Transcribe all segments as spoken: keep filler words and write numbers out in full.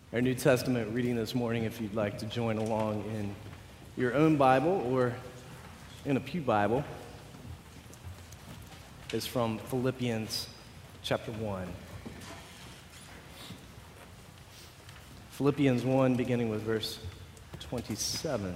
Our New Testament reading this morning, if you'd like to join along in your own Bible or in a pew Bible, is from Philippians chapter one. Philippians one, beginning with verse twenty-seven.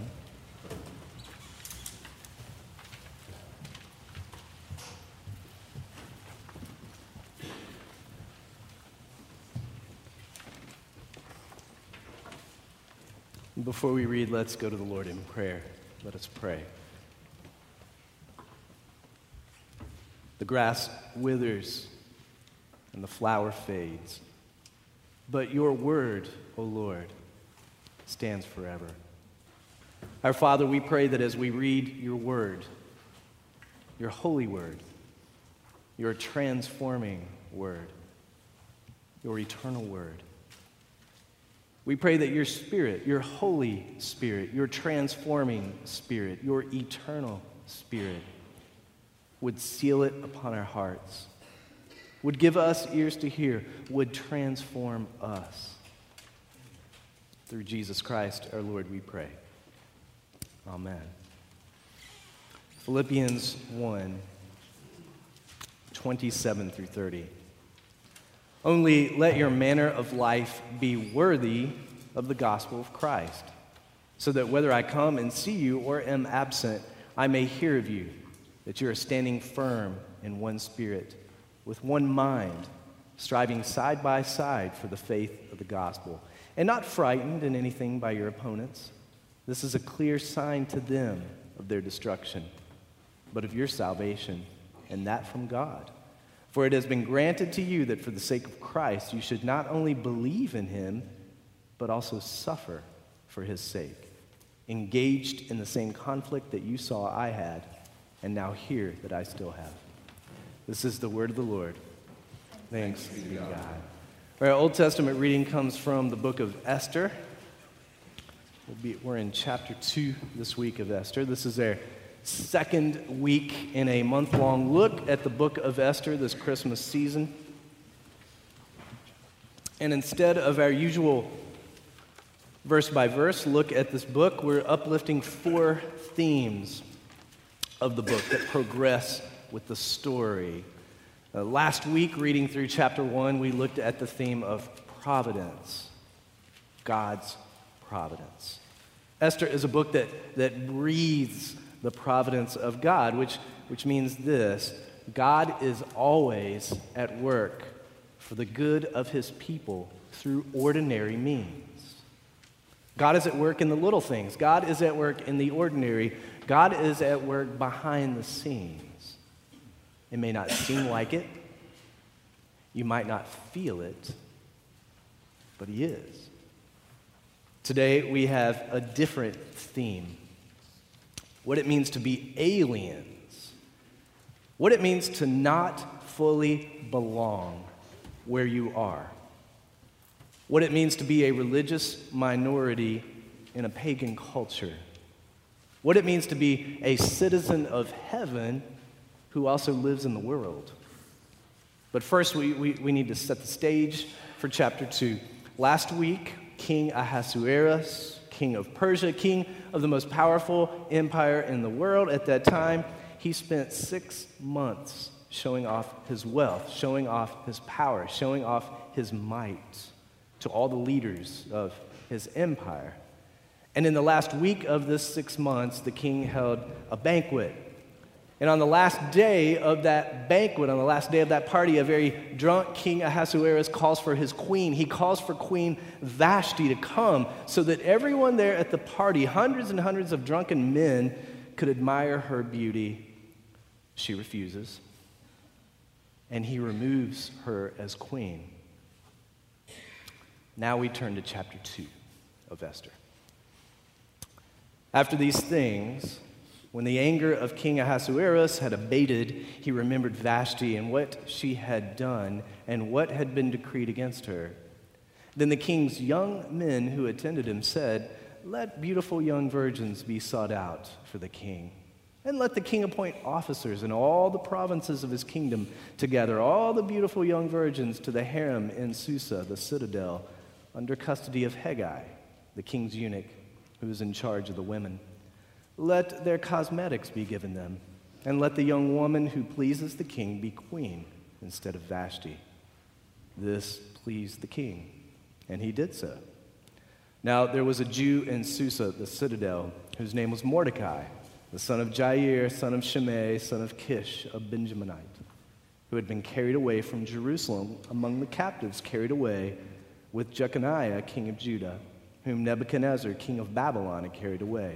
Before we read, let's go to the Lord in prayer. Let us pray. The grass withers and the flower fades, but your word, O Lord, stands forever. Our Father, we pray that as we read your word, your holy word, your transforming word, your eternal word, we pray that your Spirit, your Holy Spirit, your transforming Spirit, your eternal Spirit would seal it upon our hearts, would give us ears to hear, would transform us. Through Jesus Christ, our Lord, we pray. Amen. Philippians one, twenty-seven through thirty. Only let your manner of life be worthy of the gospel of Christ, so that whether I come and see you or am absent, I may hear of you, that you are standing firm in one spirit, with one mind, striving side by side for the faith of the gospel, and not frightened in anything by your opponents. This is a clear sign to them of their destruction, but of your salvation, and that from God. For it has been granted to you that for the sake of Christ you should not only believe in him, but also suffer for his sake, engaged in the same conflict that you saw I had, and now hear that I still have. This is the word of the Lord. Thanks be to God. Our Old Testament reading comes from the book of Esther. We'll be, we're in chapter two this week of Esther. This is our second week in a month-long look at the book of Esther this Christmas season. And instead of our usual verse-by-verse look at this book, we're uplifting four themes of the book that progress with the story. Uh, last week, reading through chapter one, we looked at the theme of providence, God's providence. Esther is a book that, that breathes the providence of God, which, which means this: God is always at work for the good of his people through ordinary means. God is at work in the little things. God is at work in the ordinary. God is at work behind the scenes. It may not seem like it. You might not feel it, but he is. Today we have a different theme. What it means to be aliens, what it means to not fully belong where you are, what it means to be a religious minority in a pagan culture, what it means to be a citizen of heaven who also lives in the world. But first, we, we, we need to set the stage for chapter two. Last week, King Ahasuerus, king of Persia, king of the most powerful empire in the world at that time, he spent six months showing off his wealth, showing off his power, showing off his might to all the leaders of his empire. And in the last week of this six months, the king held a banquet. And on the last day of that banquet, on the last day of that party, a very drunk King Ahasuerus calls for his queen. He calls for Queen Vashti to come so that everyone there at the party, hundreds and hundreds of drunken men, could admire her beauty. She refuses, and he removes her as queen. Now we turn to chapter two of Esther. After these things, when the anger of King Ahasuerus had abated, he remembered Vashti and what she had done and what had been decreed against her. Then the king's young men who attended him said, "Let beautiful young virgins be sought out for the king, and let the king appoint officers in all the provinces of his kingdom to gather all the beautiful young virgins to the harem in Susa, the citadel under custody of Hegai, the king's eunuch, who is in charge of the women. Let their cosmetics be given them, and let the young woman who pleases the king be queen instead of Vashti." This pleased the king, and he did so. Now there was a Jew in Susa, the citadel, whose name was Mordecai, the son of Jair, son of Shimei, son of Kish, a Benjaminite, who had been carried away from Jerusalem among the captives carried away with Jeconiah, king of Judah, whom Nebuchadnezzar, king of Babylon, had carried away.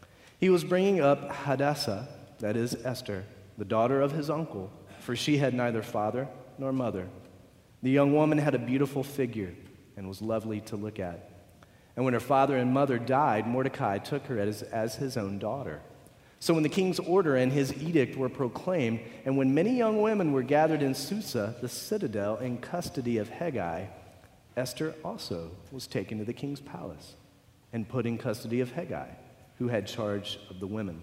He was bringing up Hadassah, that is Esther, the daughter of his uncle, for she had neither father nor mother. The young woman had a beautiful figure and was lovely to look at. And when her father and mother died, Mordecai took her as, as his own daughter. So when the king's order and his edict were proclaimed, and when many young women were gathered in Susa, the citadel, in custody of Hegai, Esther also was taken to the king's palace and put in custody of Hegai, who had charge of the women.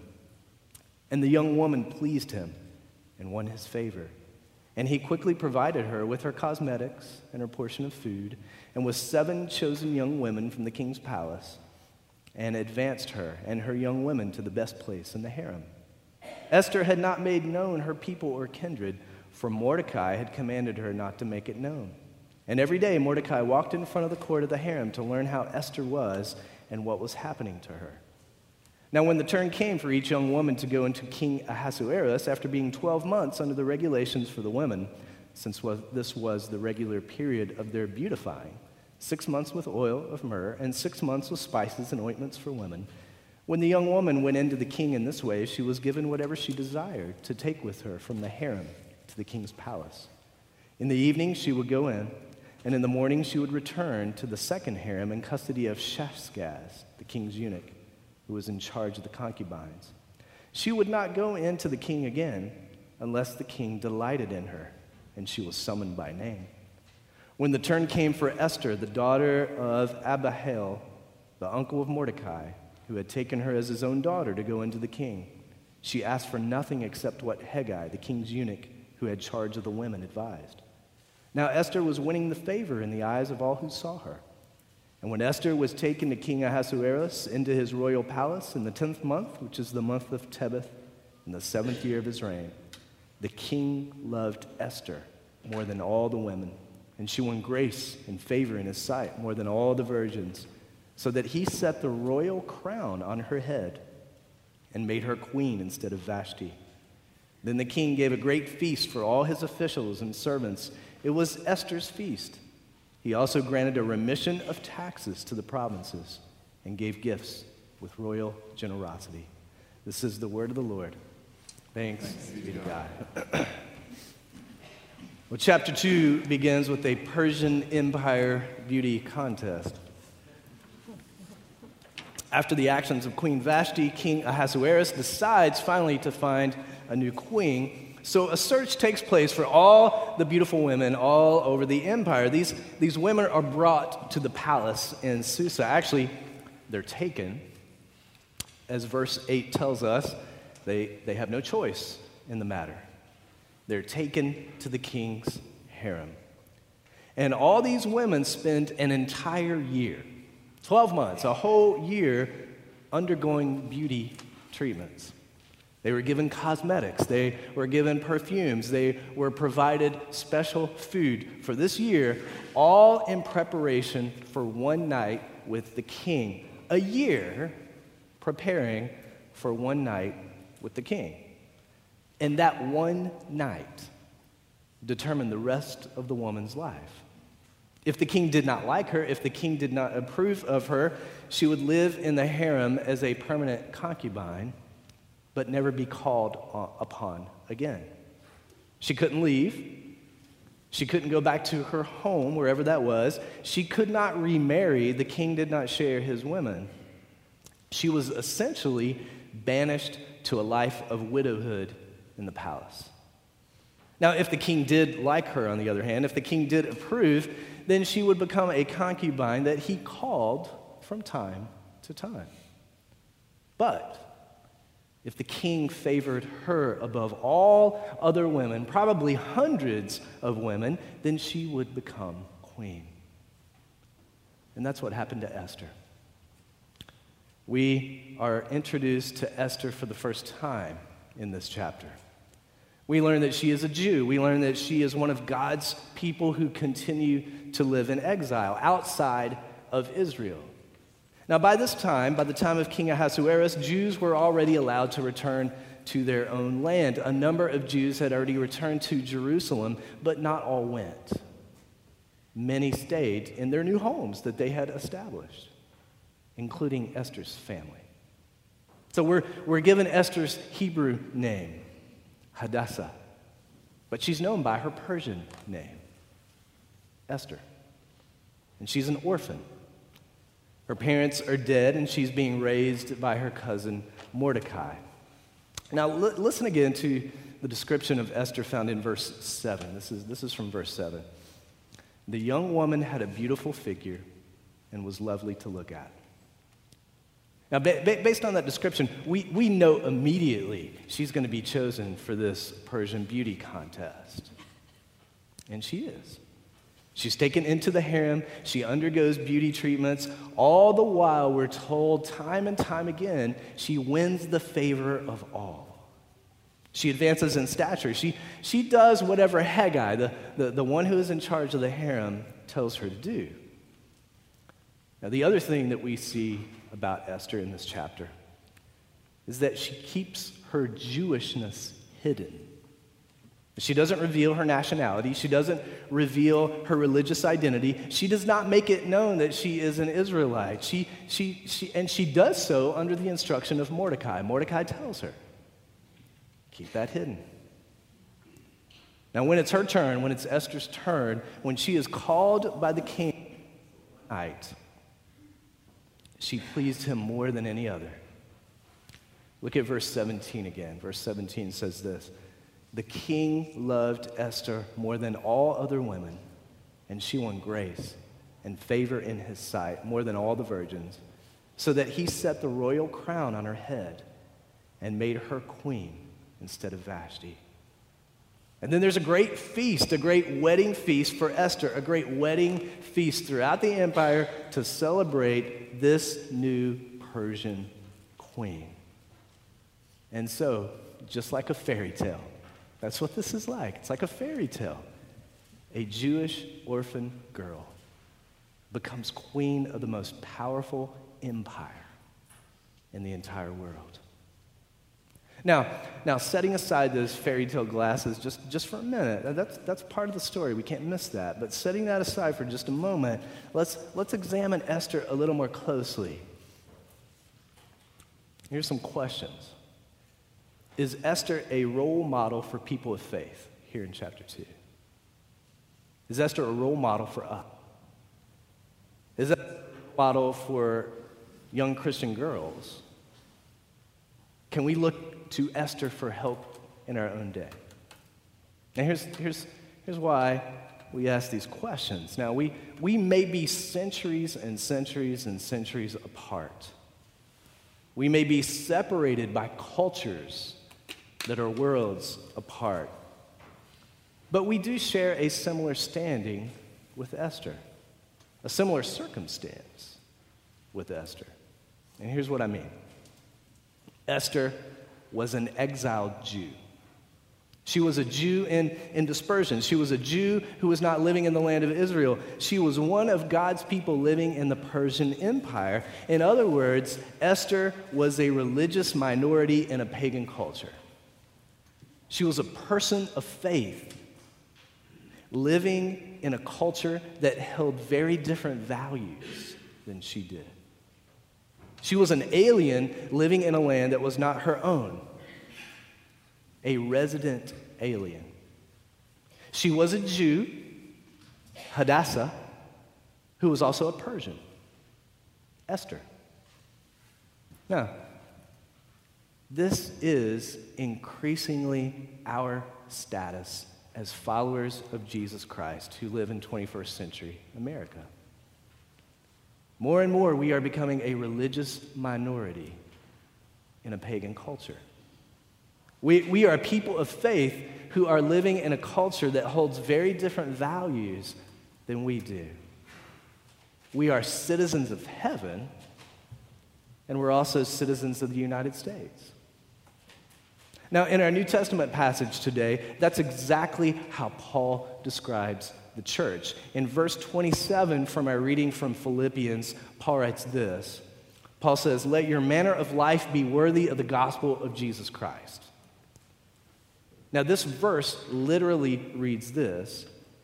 And the young woman pleased him and won his favor. And he quickly provided her with her cosmetics and her portion of food, and with seven chosen young women from the king's palace, and advanced her and her young women to the best place in the harem. Esther had not made known her people or kindred, for Mordecai had commanded her not to make it known. And every day Mordecai walked in front of the court of the harem to learn how Esther was and what was happening to her. Now when the turn came for each young woman to go into King Ahasuerus, after being twelve months under the regulations for the women, since this was the regular period of their beautifying, six months with oil of myrrh, and six months with spices and ointments for women, when the young woman went into the king in this way, she was given whatever she desired to take with her from the harem to the king's palace. In the evening she would go in, and in the morning she would return to the second harem in custody of Shashgaz, the king's eunuch, who was in charge of the concubines. She would not go in to the king again unless the king delighted in her, and she was summoned by name. When the turn came for Esther, the daughter of Abihail, the uncle of Mordecai, who had taken her as his own daughter to go into the king, she asked for nothing except what Hegai, the king's eunuch, who had charge of the women, advised. Now Esther was winning the favor in the eyes of all who saw her. And when Esther was taken to King Ahasuerus into his royal palace in the tenth month, which is the month of Tebeth, in the seventh year of his reign, the king loved Esther more than all the women, and she won grace and favor in his sight more than all the virgins, so that he set the royal crown on her head and made her queen instead of Vashti. Then the king gave a great feast for all his officials and servants. It was Esther's feast. He also granted a remission of taxes to the provinces and gave gifts with royal generosity. This is the word of the Lord. Thanks, Thanks be to God. God. Well, chapter two begins with a Persian Empire beauty contest. After the actions of Queen Vashti, King Ahasuerus decides finally to find a new queen. So a search takes place for all the beautiful women all over the empire. These, these women are brought to the palace in Susa. Actually, they're taken. As verse eight tells us, they, they have no choice in the matter. They're taken to the king's harem. And all these women spend an entire year, twelve months, a whole year, undergoing beauty treatments. They were given cosmetics. They were given perfumes. They were provided special food for this year, all in preparation for one night with the king. A year preparing for one night with the king. And that one night determined the rest of the woman's life. If the king did not like her, if the king did not approve of her, she would live in the harem as a permanent concubine, but never be called upon again. She couldn't leave. She couldn't go back to her home, wherever that was. She could not remarry. The king did not share his women. She was essentially banished to a life of widowhood in the palace. Now, if the king did like her, on the other hand, if the king did approve, then she would become a concubine that he called from time to time. But if the king favored her above all other women, probably hundreds of women, then she would become queen. And that's what happened to Esther. We are introduced to Esther for the first time in this chapter. We learn that she is a Jew. We learn that she is one of God's people who continue to live in exile outside of Israel. Now, by this time, by the time of King Ahasuerus, Jews were already allowed to return to their own land. A number of Jews had already returned to Jerusalem, but not all went. Many stayed in their new homes that they had established, including Esther's family. So we're, we're given Esther's Hebrew name, Hadassah, but she's known by her Persian name, Esther. And she's an orphan. Her parents are dead, and she's being raised by her cousin Mordecai. Now, l- listen again to the description of Esther found in verse seven. This is, this is from verse seven. The young woman had a beautiful figure and was lovely to look at. Now, ba- ba- based on that description, we, we know immediately she's going to be chosen for this Persian beauty contest. And she is. She's taken into the harem. She undergoes beauty treatments. All the while, we're told time and time again, she wins the favor of all. She advances in stature. She, she does whatever Haggai, the, the, the one who is in charge of the harem, tells her to do. Now, the other thing that we see about Esther in this chapter is that she keeps her Jewishness hidden. She doesn't reveal her nationality. She doesn't reveal her religious identity. She does not make it known that she is an Israelite. She, she, she, and she does so under the instruction of Mordecai. Mordecai tells her, keep that hidden. Now, when it's her turn, when it's Esther's turn, when she is called by the king night, she pleased him more than any other. Look at verse seventeen again. Verse seventeen says this. The king loved Esther more than all other women, and she won grace and favor in his sight more than all the virgins, so that he set the royal crown on her head and made her queen instead of Vashti. And then there's a great feast, a great wedding feast for Esther, a great wedding feast throughout the empire to celebrate this new Persian queen. And so, just like a fairy tale, that's what this is like. It's like a fairy tale. A Jewish orphan girl becomes queen of the most powerful empire in the entire world. Now, now setting aside those fairy tale glasses just, just for a minute, that's, that's part of the story. We can't miss that. But setting that aside for just a moment, let's, let's examine Esther a little more closely. Here's some questions. Is Esther a role model for people of faith here in chapter two? Is Esther a role model for us? Is Esther a role model for young Christian girls? Can we look to Esther for help in our own day? Now here's, here's, here's why we ask these questions. Now we, we may be centuries and centuries and centuries apart. We may be separated by cultures that are worlds apart. But we do share a similar standing with Esther, a similar circumstance with Esther. And here's what I mean. Esther was an exiled Jew. She was a Jew in, in dispersion. She was a Jew who was not living in the land of Israel. She was one of God's people living in the Persian Empire. In other words, Esther was a religious minority in a pagan culture. She was a person of faith, living in a culture that held very different values than she did. She was an alien living in a land that was not her own, a resident alien. She was a Jew, Hadassah, who was also a Persian, Esther. Now, this is increasingly our status as followers of Jesus Christ who live in twenty-first century America. More and more, we are becoming a religious minority in a pagan culture. We, we are people of faith who are living in a culture that holds very different values than we do. We are citizens of heaven, and we're also citizens of the United States. Now, in our New Testament passage today, that's exactly how Paul describes the church. In verse twenty-seven from our reading from Philippians, Paul writes this. Paul says, "Let your manner of life be worthy of the gospel of Jesus Christ." Now, this verse literally reads this: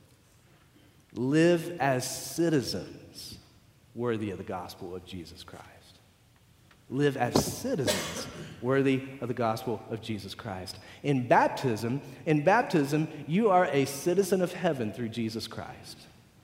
live as citizens worthy of the gospel of Jesus Christ. Live as citizens worthy of the gospel of Jesus Christ. In baptism, in baptism, you are a citizen of heaven through Jesus Christ.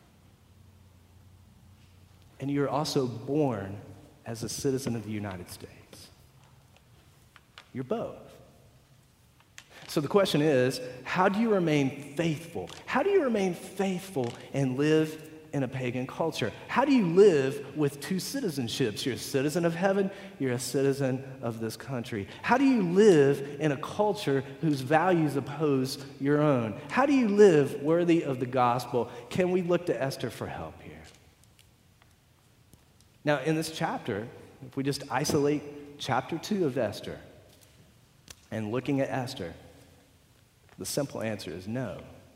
And you're also born as a citizen of the United States. You're both. So the question is, how do you remain faithful? How do you remain faithful and live in a pagan culture? How do you live with two citizenships? You're a citizen of heaven, you're a citizen of this country. How do you live in a culture whose values oppose your own? How do you live worthy of the gospel? Can we look to Esther for help here? Now, in this chapter, if we just isolate chapter two of Esther and looking at Esther, the simple answer is no.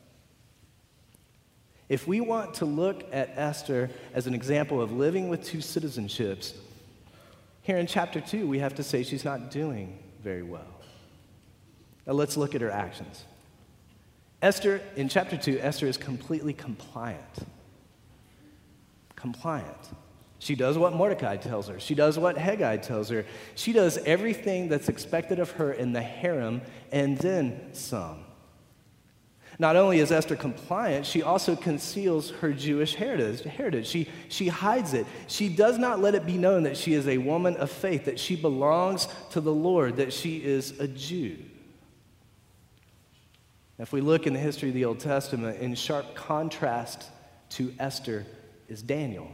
If we want to look at Esther as an example of living with two citizenships, here in chapter two, we have to say she's not doing very well. Now let's look at her actions. Esther, in chapter two, Esther is completely compliant. Compliant. She does what Mordecai tells her. She does what Haggai tells her. She does everything that's expected of her in the harem and then some. Not only is Esther compliant, she also conceals her Jewish heritage. heritage. She, she hides it. She does not let it be known that she is a woman of faith, that she belongs to the Lord, that she is a Jew. If we look in the history of the Old Testament, in sharp contrast to Esther is Daniel.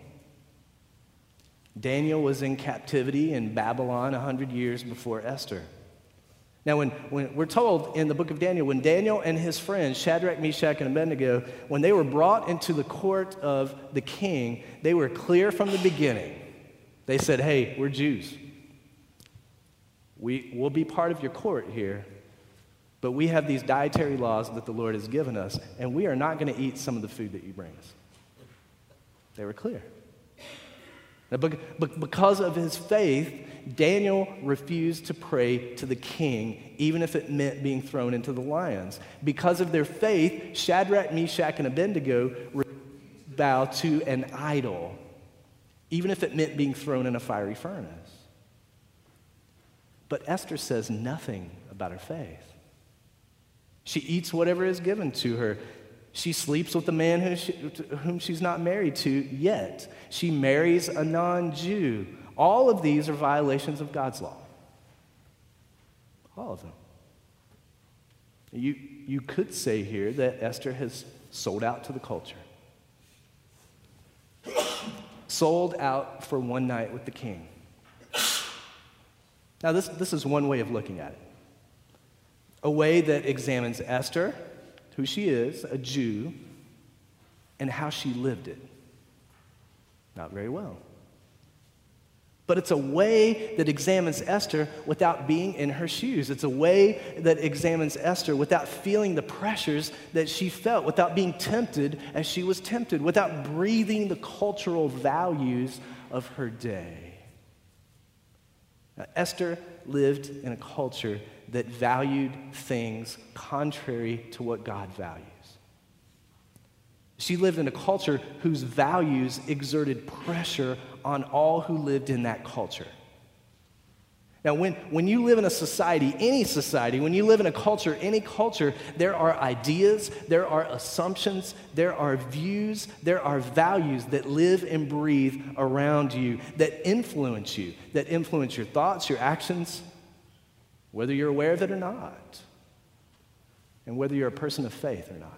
Daniel was in captivity in Babylon one hundred years before Esther. Now, when, when we're told in the book of Daniel, when Daniel and his friends, Shadrach, Meshach, and Abednego, when they were brought into the court of the king, they were clear from the beginning. They said, hey, we're Jews. We will be part of your court here, but we have these dietary laws that the Lord has given us, and we are not going to eat some of the food that you bring us. They were clear. Now, because of his faith, Daniel refused to pray to the king, even if it meant being thrown into the lions. Because of their faith, Shadrach, Meshach, and Abednego bowed to an idol, even if it meant being thrown in a fiery furnace. But Esther says nothing about her faith. She eats whatever is given to her. She sleeps with a man who she, whom she's not married to yet. She marries a non-Jew. All of these are violations of God's law. All of them. You, you could say here that Esther has sold out to the culture. Sold out for one night with the king. Now, this, this is one way of looking at it. A way that examines Esther, who she is, a Jew, and how she lived it. Not very well. But it's a way that examines Esther without being in her shoes. It's a way that examines Esther without feeling the pressures that she felt, without being tempted as she was tempted, without breathing the cultural values of her day. Now, Esther lived in a culture that valued things contrary to what God values. She lived in a culture whose values exerted pressure on all who lived in that culture. Now, when, when you live in a society, any society, when you live in a culture, any culture, there are ideas, there are assumptions, there are views, there are values that live and breathe around you, that influence you, that influence your thoughts, your actions, whether you're aware of it or not, and whether you're a person of faith or not.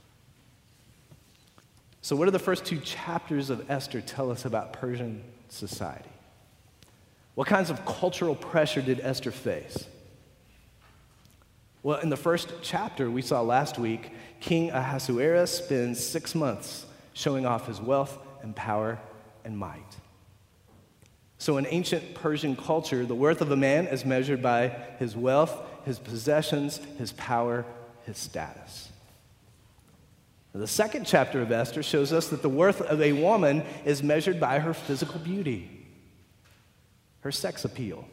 So what do the first two chapters of Esther tell us about Persian society? What kinds of cultural pressure did Esther face? Well, in the first chapter we saw last week, King Ahasuerus spends six months showing off his wealth and power and might. So in ancient Persian culture, the worth of a man is measured by his wealth, his possessions, his power, his status. The second chapter of Esther shows us that the worth of a woman is measured by her physical beauty, her sex appeal.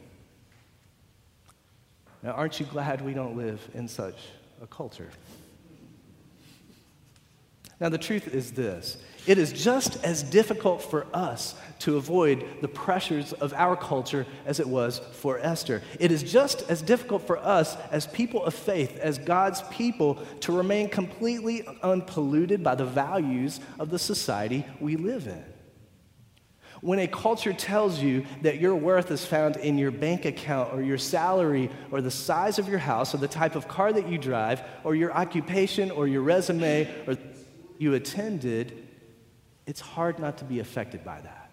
Now, aren't you glad we don't live in such a culture? Now, the truth is this. It is just as difficult for us to avoid the pressures of our culture as it was for Esther. It is just as difficult for us as people of faith, as God's people, to remain completely unpolluted by the values of the society we live in. When a culture tells you that your worth is found in your bank account or your salary or the size of your house or the type of car that you drive or your occupation or your resume or you attended, it's hard not to be affected by that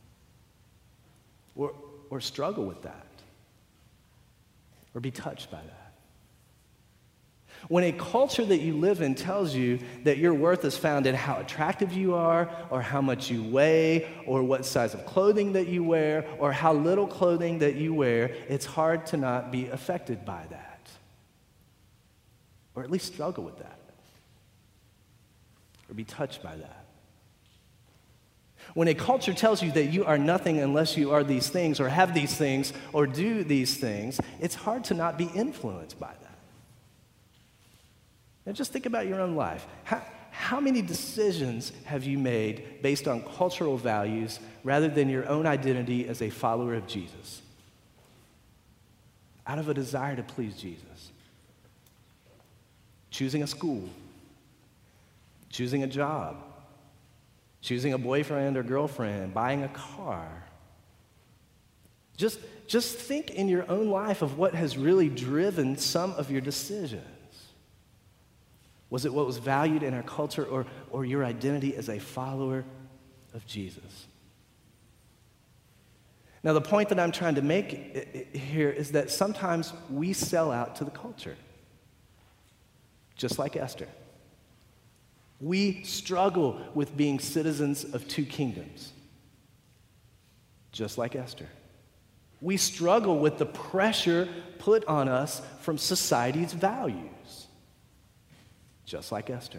or, or struggle with that or be touched by that. When a culture that you live in tells you that your worth is found in how attractive you are, or how much you weigh, or what size of clothing that you wear, or how little clothing that you wear, it's hard to not be affected by that. Or at least struggle with that. Or be touched by that. When a culture tells you that you are nothing unless you are these things, or have these things, or do these things, it's hard to not be influenced by that. Now just think about your own life. How, how many decisions have you made based on cultural values rather than your own identity as a follower of Jesus? Out of a desire to please Jesus. Choosing a school. Choosing a job. Choosing a boyfriend or girlfriend. Buying a car. Just, just think in your own life of what has really driven some of your decisions. Was it what was valued in our culture, or, or your identity as a follower of Jesus? Now, the point that I'm trying to make here is that sometimes we sell out to the culture, just like Esther. We struggle with being citizens of two kingdoms, just like Esther. We struggle with the pressure put on us from society's values, just like Esther.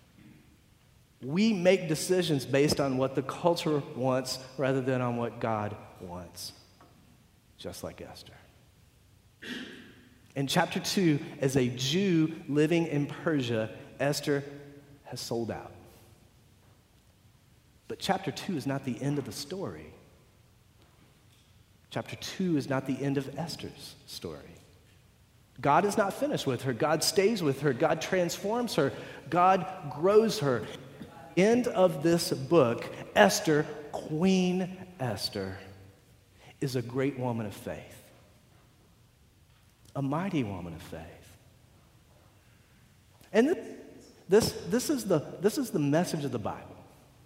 We make decisions based on what the culture wants rather than on what God wants, just like Esther. In chapter two, as a Jew living in Persia, Esther has sold out. But chapter two is not the end of the story. Chapter two is not the end of Esther's story. God is not finished with her. God stays with her. God transforms her. God grows her. End of this book, Esther, Queen Esther, is a great woman of faith. A mighty woman of faith. And this, this, is the, this is the message of the Bible.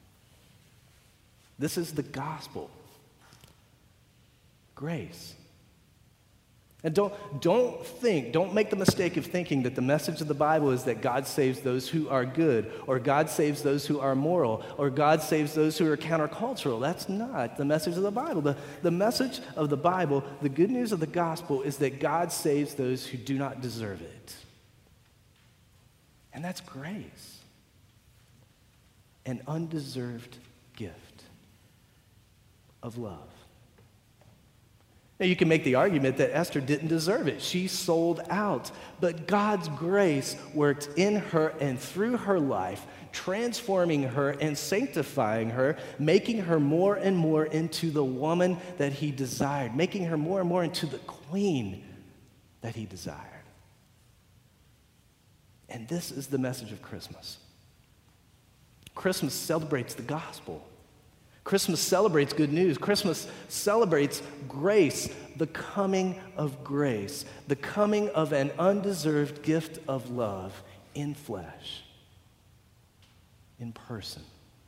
This is the gospel. Grace. And don't, don't think, don't make the mistake of thinking that the message of the Bible is that God saves those who are good, or God saves those who are moral, or God saves those who are countercultural. That's not the message of the Bible. The, the message of the Bible, the good news of the gospel, is that God saves those who do not deserve it. And that's grace. An undeserved gift of love. Now, you can make the argument that Esther didn't deserve it. She sold out. But God's grace worked in her and through her life, transforming her and sanctifying her, making her more and more into the woman that he desired, making her more and more into the queen that he desired. And this is the message of Christmas. Christmas celebrates the gospel. Christmas celebrates good news. Christmas celebrates grace, the coming of grace, the coming of an undeserved gift of love in flesh, in person.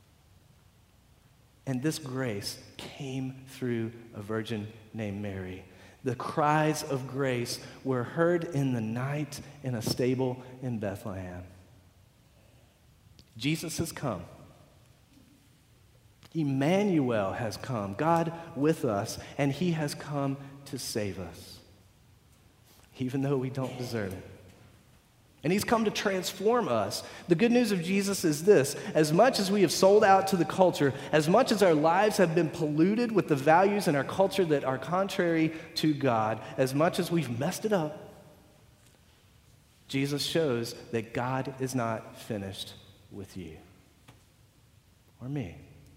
And this grace came through a virgin named Mary. The cries of grace were heard in the night in a stable in Bethlehem. Jesus has come. Emmanuel has come, God with us, and he has come to save us, even though we don't deserve it. And he's come to transform us. The good news of Jesus is this: as much as we have sold out to the culture, as much as our lives have been polluted with the values in our culture that are contrary to God, as much as we've messed it up, Jesus shows that God is not finished with you or me.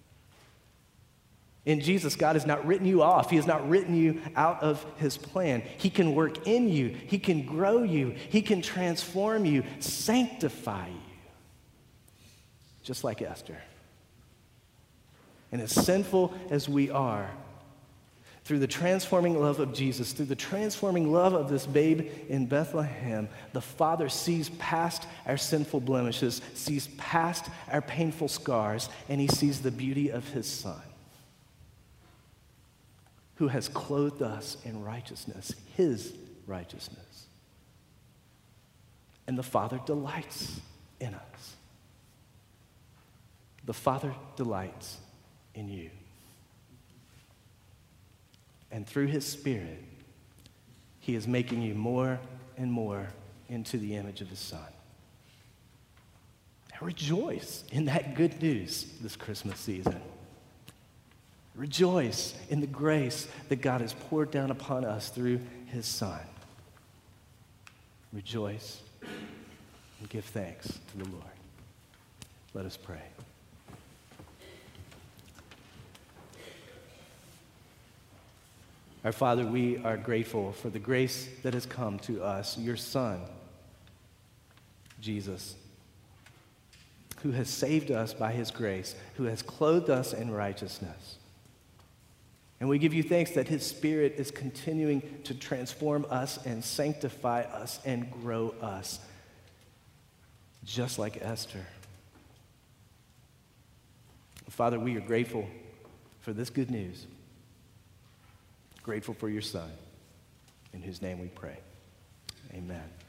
In Jesus, God has not written you off. He has not written you out of his plan. He can work in you. He can grow you. He can transform you, sanctify you, just like Esther. And as sinful as we are, through the transforming love of Jesus, through the transforming love of this babe in Bethlehem, the Father sees past our sinful blemishes, sees past our painful scars, and he sees the beauty of his Son, who has clothed us in righteousness, his righteousness. And the Father delights in us. The Father delights in you. And through his Spirit, he is making you more and more into the image of his Son. Rejoice in that good news this Christmas season. Rejoice in the grace that God has poured down upon us through his Son. Rejoice and give thanks to the Lord. Let us pray. Our Father, we are grateful for the grace that has come to us, your Son, Jesus, who has saved us by his grace, who has clothed us in righteousness. And we give you thanks that his Spirit is continuing to transform us and sanctify us and grow us, just like Esther. Father, we are grateful for this good news. Grateful for your Son, in whose name we pray. Amen.